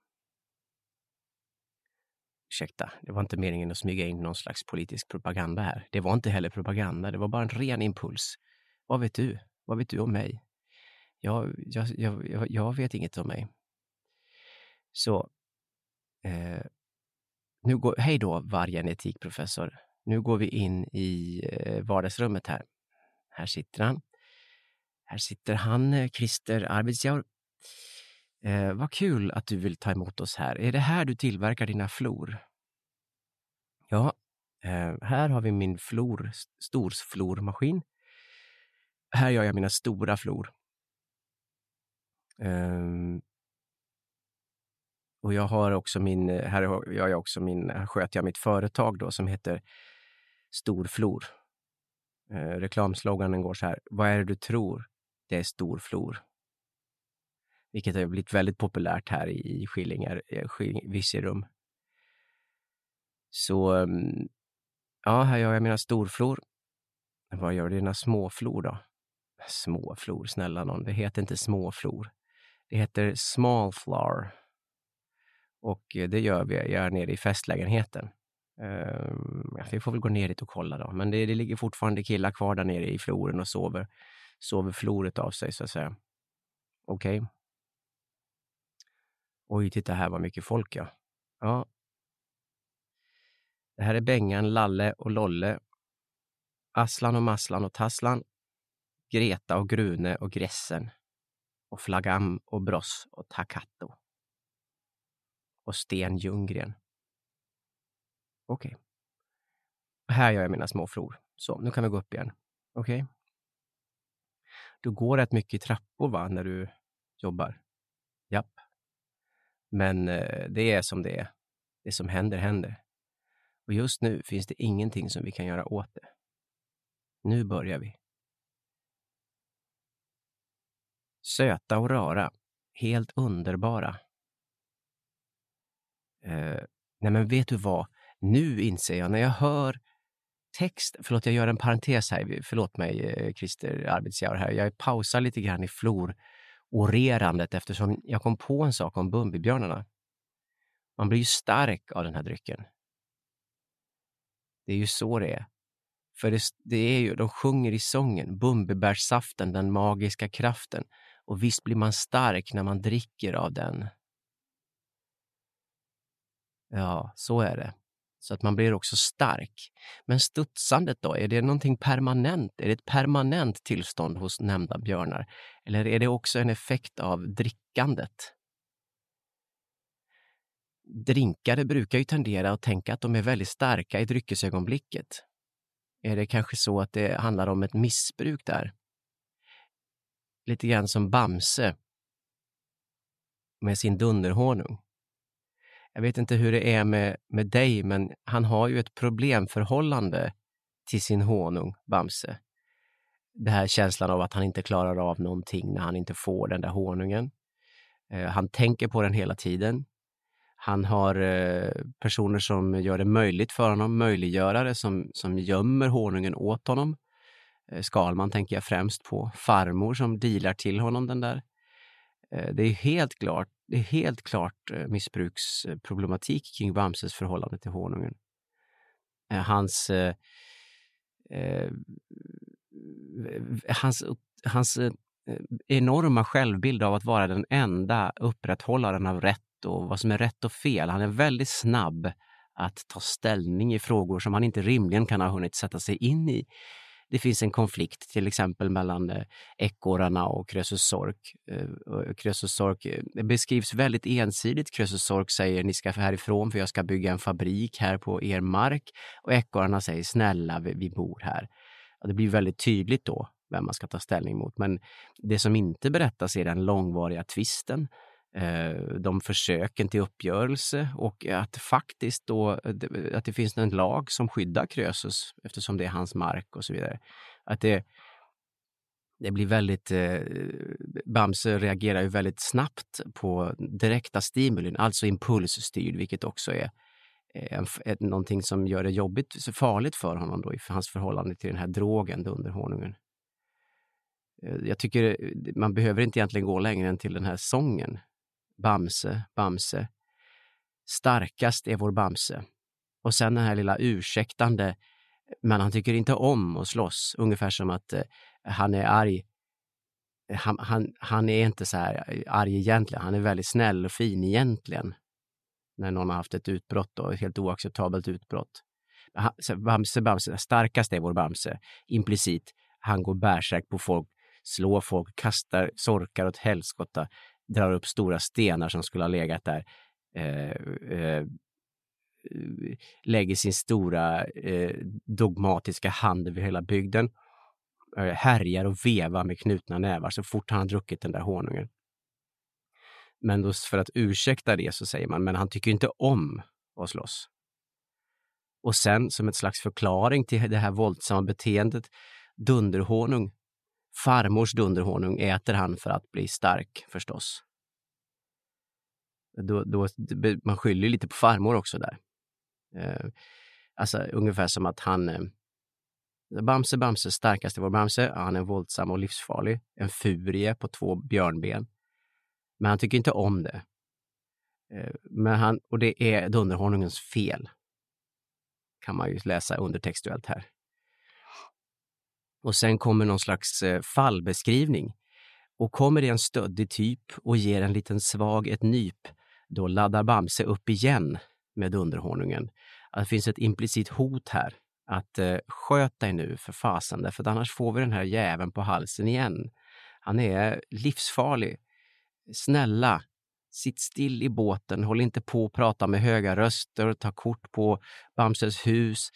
Ursäkta, det var inte meningen att smyga in någon slags politisk propaganda här. Det var inte heller propaganda, det var bara en ren impuls. Vad vet du? Vad vet du om mig? Jag vet inget om mig. Så, hej då, Vargen etikprofessor. Nu går vi in i vardagsrummet här. Här sitter han. Här sitter han, Christer Arvidsjaur. Vad kul att du vill ta emot oss här. Är det här du tillverkar dina flor? Ja, här har vi min storsflormaskin. Här gör jag mina stora flor. Och jag har också här sköter jag mitt företag då som heter Storflor. Reklamsloganen går så här: vad är det du tror? Det är storflor. Vilket har blivit väldigt populärt här i Virserum. Så ja, här gör jag mina storflor. Vad gör dina småflor då? Småflor, snälla någon. Det heter inte småflor. Det heter small flour. Och det gör vi nere i festlägenheten. Vi får väl gå ner dit och kolla då. Men det ligger fortfarande killar kvar där nere i floren och sover floret av sig så att säga. Okej. Oj, titta här vad mycket folk ja. Ja. Det här är Bengan, Lalle och Lolle. Aslan och Masslan och Tasslan. Greta och Grune och Gressen. Och Flagam och Bross och Takato. Och Sten Ljunggren. Okej. Här gör jag mina små flor. Så, nu kan vi gå upp igen. Okej. Du går rätt mycket i trappor va, när du jobbar? Japp. Men det är som det är. Det som händer. Och just nu finns det ingenting som vi kan göra åt det. Nu börjar vi. Söta och rara. Helt underbara. Nej men vet du vad? Nu inser jag när jag hör text. Förlåt, jag gör en parentes här. Förlåt mig, Christer Arvidsjaur här. Jag pausar lite grann i flor-orerandet eftersom jag kom på en sak om Bumbibjörnarna. Man blir ju stark av den här drycken. Det är ju så det är. För det är ju, de sjunger i sången, Bumbibärssaften, den magiska kraften. Och visst blir man stark när man dricker av den. Ja, så är det. Så att man blir också stark. Men studsandet då, är det någonting permanent? Är det ett permanent tillstånd hos nämnda björnar? Eller är det också en effekt av drickandet? Drinkare brukar ju tendera att tänka att de är väldigt starka i dryckesögonblicket. är det kanske så att det handlar om ett missbruk där. Lite grann som Bamse med sin dunderhonung. Jag vet inte hur det är med dig, men han har ju ett problemförhållande till sin honung, Bamse. Det här känslan av att han inte klarar av någonting när han inte får den där honungen. Han tänker på den hela tiden. Han har personer som gör det möjligt för honom, möjliggörare som gömmer honungen åt honom. Skalman tänker jag främst på. Farmor som dealar till honom den där. Det är helt klart missbruksproblematik kring Bamses förhållande till honungen. Hans enorma självbild av att vara den enda upprätthållaren av rätt och vad som är rätt och fel. Han är väldigt snabb att ta ställning i frågor som han inte rimligen kan ha hunnit sätta sig in i. Det finns en konflikt till exempel mellan ekorrarna och Krösus Sork. Krösus Sork beskrivs väldigt ensidigt. Krösus Sork säger ni ska härifrån för jag ska bygga en fabrik här på er mark. Och ekorrarna säger snälla vi bor här. Och det blir väldigt tydligt då vem man ska ta ställning mot. Men det som inte berättas är den långvariga tvisten. De försöken till uppgörelse och att faktiskt då att det finns en lag som skyddar Krösus eftersom det är hans mark och så vidare. Att det blir väldigt Bamse reagerar ju väldigt snabbt på direkta stimulin, alltså impulsstyrd, vilket också är någonting som gör det jobbigt, så farligt för honom då i hans förhållande till den här drogen, dunderhonungen. Jag tycker man behöver inte egentligen gå längre än till den här sången. Bamse, Bamse, starkast är vår Bamse. Och sen den här lilla ursäktande, men han tycker inte om att slåss. Ungefär som att han är arg. Han är inte så här arg egentligen. Han är väldigt snäll och fin egentligen. När någon har haft ett utbrott då, ett helt oacceptabelt utbrott. Bamse, Bamse, starkast är vår Bamse. Implicit, han går bärsärk på folk, slår folk, kastar sorkar åt helskotta, drar upp stora stenar som skulle ha legat där, lägger sin stora dogmatiska hand över hela bygden, härjar och vevar med knutna nävar så fort han har druckit den där honungen. Men då för att ursäkta det så säger man, men han tycker inte om att slåss. Och sen som ett slags förklaring till det här våldsamma beteendet, dunderhonung, farmors dunderhonung äter han för att bli stark förstås. Då man skyller lite på farmor också där. Alltså ungefär som att han Bamse, starkaste vår Bamse, han är våldsam och livsfarlig, en furie på 2 björnben. Men han tycker inte om det. Och det är dunderhonungens fel. Kan man ju läsa undertextuellt här. Och sen kommer någon slags fallbeskrivning. Och kommer det en stöddig typ och ger en liten svag ett nyp, då laddar Bamse upp igen med dunderhonungen. Att det finns ett implicit hot här. Att sköt dig nu för fasen, därför att annars får vi den här jäveln på halsen igen. Han är livsfarlig. Snälla, sitt still i båten, håll inte på att prata med höga röster, ta kort på Bamses hus,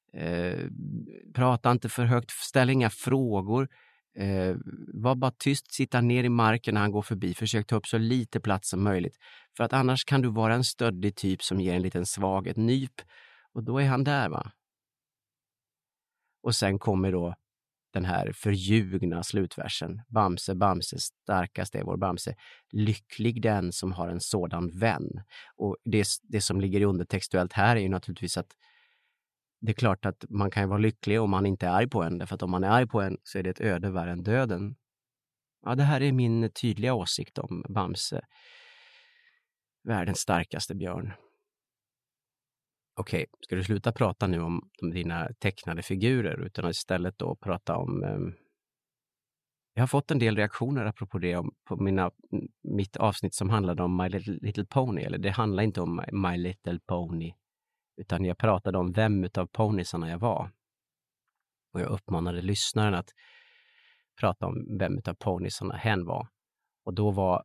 prata inte för högt, ställ inga frågor, var bara tyst, sitta ner i marken när han går förbi, försök ta upp så lite plats som möjligt, för att annars kan du vara en stöddig typ som ger en liten svag ett nyp, och då är han där va. Och sen kommer då den här förljugna slutversen. Bamse, Bamse, starkast är vår Bamse. Lycklig den som har en sådan vän. Och det som ligger i undertextuellt här är ju naturligtvis att det är klart att man kan vara lycklig om man inte är arg på en. Därför att om man är arg på en så är det ett öde värre än döden. Ja, det här är min tydliga åsikt om Bamse. Världens starkaste björn. Okej, ska du sluta prata nu om dina tecknade figurer utan att istället då prata om... Jag har fått en del reaktioner apropå det på mitt avsnitt som handlade om My Little Pony. Eller det handlar inte om My Little Pony, utan jag pratade om vem utav ponysarna jag var. Och jag uppmanade lyssnaren att prata om vem utav ponysarna hen var. Och då var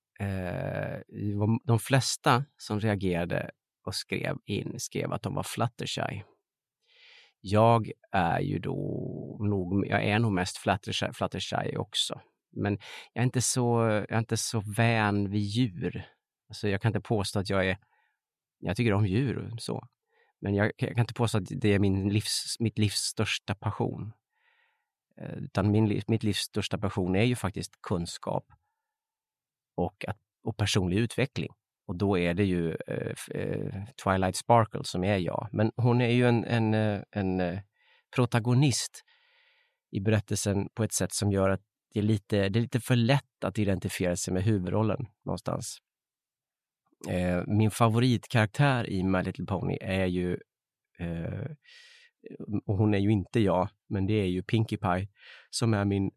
de flesta som reagerade och skrev att de var Fluttershy. Jag är ju jag är nog mest Fluttershy också. Men jag är inte så vän vid djur. Alltså jag kan inte påstå att jag tycker om djur så. Men jag kan inte påstå att det är mitt livs största passion. Utan mitt livs största passion är ju faktiskt kunskap och personlig utveckling. Och då är det ju Twilight Sparkle som är jag. Men hon är ju en protagonist i berättelsen på ett sätt som gör att det är lite för lätt att identifiera sig med huvudrollen någonstans. Min favoritkaraktär i My Little Pony är ju och hon är ju inte jag, men det är ju Pinkie Pie som är min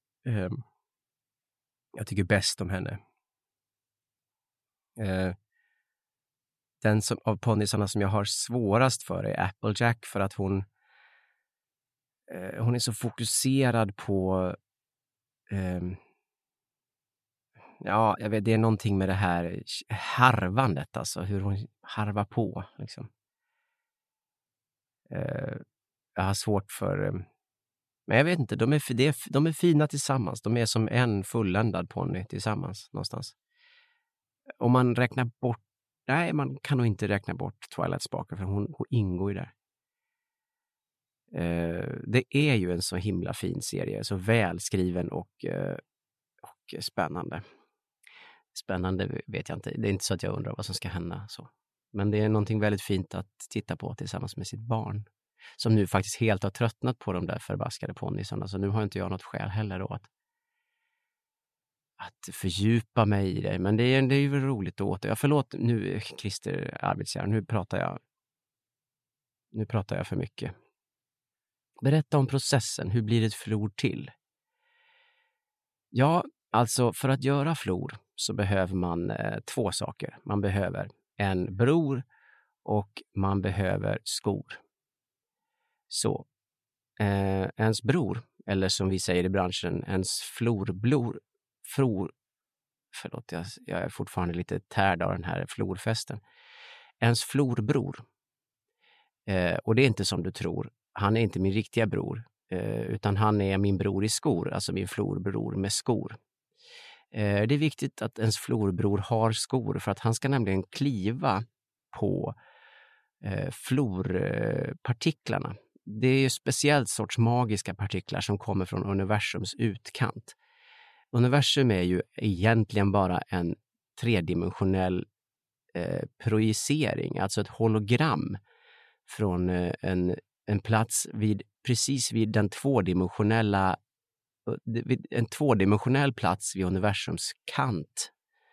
jag tycker bäst om henne. Den av ponnysarna som jag har svårast för är Applejack, för att hon är så fokuserad på ja, jag vet, det är någonting med det här harvandet, alltså hur hon harvar på liksom. Jag har svårt för men jag vet inte, de är fina tillsammans. De är som en fulländad ponny tillsammans någonstans. Om man räknar bort, nej, man kan nog inte räkna bort Twilight Sparkle, för hon ingår ju där. Det är ju en så himla fin serie, så välskriven och spännande. Spännande vet jag inte. Det är inte så att jag undrar vad som ska hända så. Men det är någonting väldigt fint att titta på tillsammans med sitt barn, som nu faktiskt helt har tröttnat på de där förbaskade ponnysarna. Så nu har inte jag något skäl heller då att fördjupa mig i det. Men det är ju roligt åt. Ja, förlåt nu, Christer Arbetsjärn, nu pratar jag för mycket. Berätta om processen. Hur blir ett flor till? Ja, alltså för att göra flor så behöver man 2 saker. Man behöver en bror och man behöver skor. Så ens bror, eller som vi säger i branschen, ens förlåt, jag är fortfarande lite tärd av den här florfesten. Ens florbror, och det är inte som du tror, han är inte min riktiga bror, utan han är min bror i skor, alltså min florbror med skor. Det är viktigt att ens florbror har skor, för att han ska nämligen kliva på florpartiklarna. Det är ju speciellt sorts magiska partiklar som kommer från universums utkant. Universum är ju egentligen bara en tredimensionell projicering, alltså ett hologram från en plats precis vid den en tvådimensionell plats vid universums kant.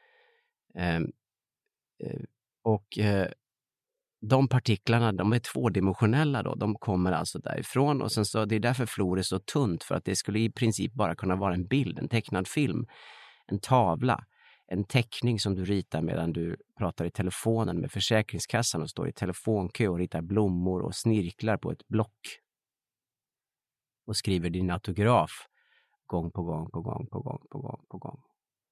De partiklarna, de är tvådimensionella då, de kommer alltså därifrån, och sen så det är därför flor är så tunt, för att det skulle i princip bara kunna vara en bild, en tecknad film, en tavla, en teckning som du ritar medan du pratar i telefonen med Försäkringskassan och står i telefonkö och ritar blommor och snirklar på ett block och skriver din autograf gång på gång.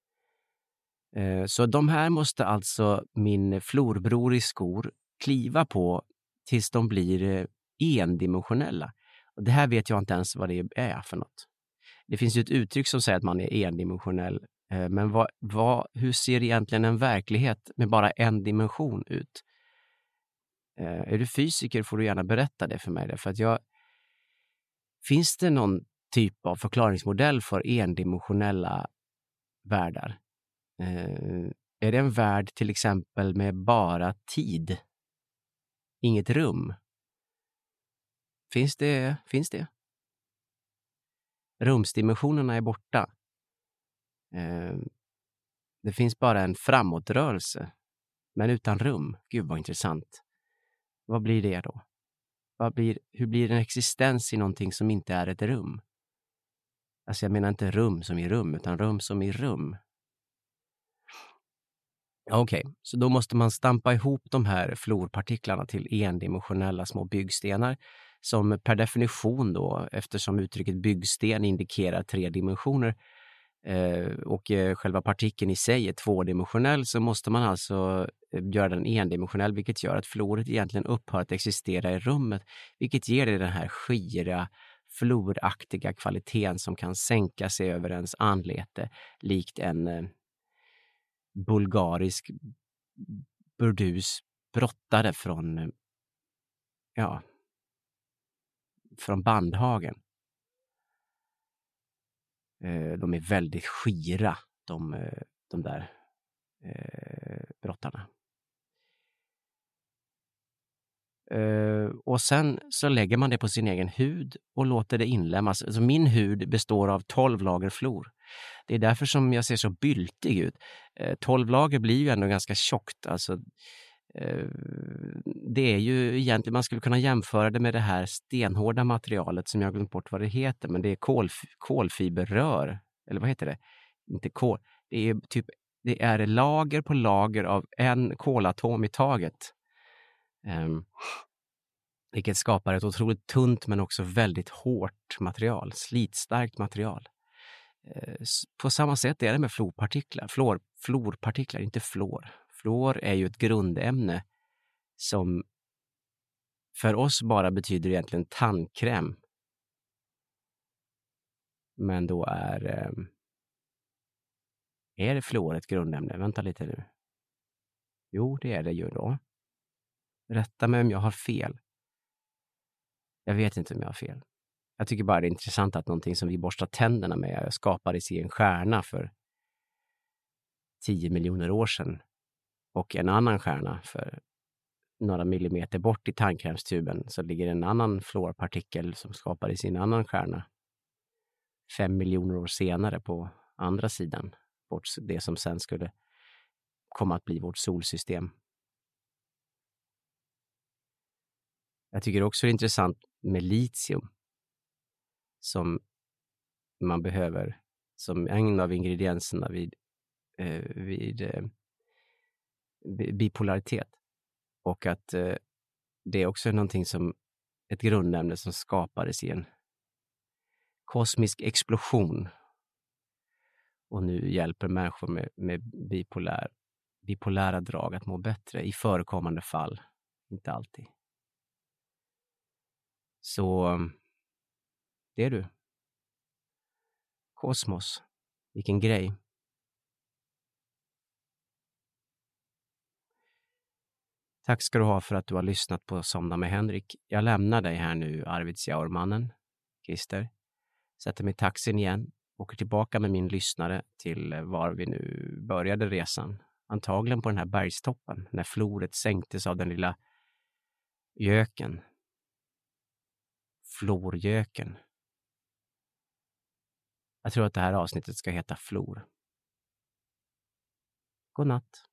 Så de här måste alltså min florbror i skor kliva på tills de blir endimensionella. Och det här vet jag inte ens vad det är för något. Det finns ju ett uttryck som säger att man är endimensionell. Men hur ser egentligen en verklighet med bara en dimension ut? Är du fysiker får du gärna berätta det för mig. För att finns det någon typ av förklaringsmodell för endimensionella världar? Är det en värld till exempel med bara tid? Inget rum? Finns det? Rumsdimensionerna är borta. Det finns bara en framåtrörelse, men utan rum. Gud vad intressant. Vad blir det då? Hur blir en existens i någonting som inte är ett rum? Alltså jag menar inte rum som i rum, utan rum som i rum. Okej, så då måste man stampa ihop de här florpartiklarna till endimensionella små byggstenar, som per definition då, eftersom uttrycket byggsten indikerar 3 dimensioner, och själva partikeln i sig är tvådimensionell, så måste man alltså göra den endimensionell, vilket gör att fluoret egentligen upphör att existera i rummet, vilket ger det den här skira, fluoraktiga kvaliteten som kan sänka sig över ens anlete likt en bulgarisk burdus brottare från Bandhagen. De är väldigt skira, de där brottarna. Och sen så lägger man det på sin egen hud och låter det inlämnas. Alltså min hud består av 12 lager fluor. Det är därför som jag ser så byltig ut. 12 lager blir ju ändå ganska tjockt. Alltså, det är ju egentligen, man skulle kunna jämföra det med det här stenhårda materialet som jag glömt bort vad det heter, men det är kolfiberrör, eller vad heter det? Inte kol. Det är lager på lager av en kolatom i taget. Vilket skapar ett otroligt tunt men också väldigt hårt material, slitstarkt material. På samma sätt är det med fluorpartiklar, inte fluor. Fluor är ju ett grundämne som för oss bara betyder egentligen tandkräm. Men då är det fluor ett grundämne? Vänta lite nu. Jo, det är det ju då. Rätta mig om jag har fel. Jag vet inte om jag har fel. Jag tycker bara det är intressant att någonting som vi borstar tänderna med skapades i en stjärna för 10 miljoner år sedan. Och en annan stjärna för några millimeter bort i tandkrämstuben så ligger en annan fluorpartikel som skapades i en annan stjärna 5 miljoner år senare på andra sidan. Bort det som sen skulle komma att bli vårt solsystem. Jag tycker också det är intressant med litium som man behöver som en av ingredienserna vid bipolaritet. Och att det är också någonting som ett grundämne som skapades i en kosmisk explosion. Och nu hjälper människor med bipolära drag att må bättre i förekommande fall. Inte alltid. Så det är du. Kosmos. Vilken grej. Tack ska du ha för att du har lyssnat på Somna med Henrik. Jag lämnar dig här nu, Arvidsjaurmannen, Christer. Sätter mig i taxin igen. Åker tillbaka med min lyssnare till var vi nu började resan. Antagligen på den här bergstoppen. När floret sänktes av den lilla göken. Florgöken. Jag tror att det här avsnittet ska heta Flor. God natt.